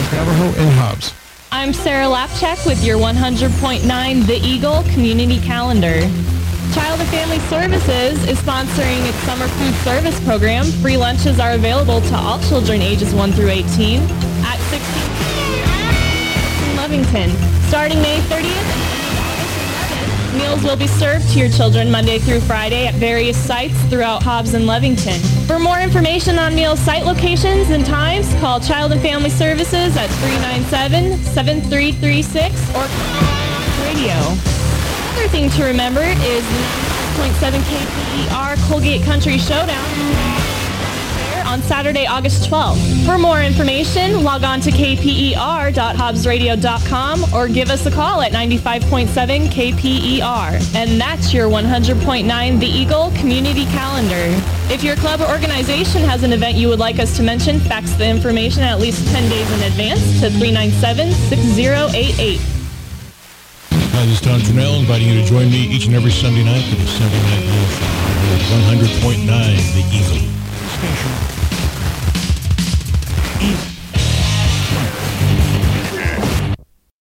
Navajo and Hobbs. I'm Sarah Lapchak with your 100.9 The Eagle Community Calendar. Child and Family Services is sponsoring its summer food service program. Free lunches are available to all children ages 1 through 18 at 16 in Lovington. Starting May 30th, meals will be served to your children Monday through Friday at various sites throughout Hobbs and Lovington. For more information on meal site locations and times, call Child and Family Services at 397-7336 or radio. Another thing to remember is 96.7 KPER Colgate Country Showdown on Saturday, August 12th. For more information, log on to kper.hobbsradio.com or give us a call at 95.7 KPER. And that's your 100.9 The Eagle Community Calendar. If your club or organization has an event you would like us to mention, fax the information at least 10 days in advance to 397-6088. Hi, this is Tom Turnell, inviting you to join me each and every Sunday night for the Sunday Night News Show. 100.9 The Eagle. Station.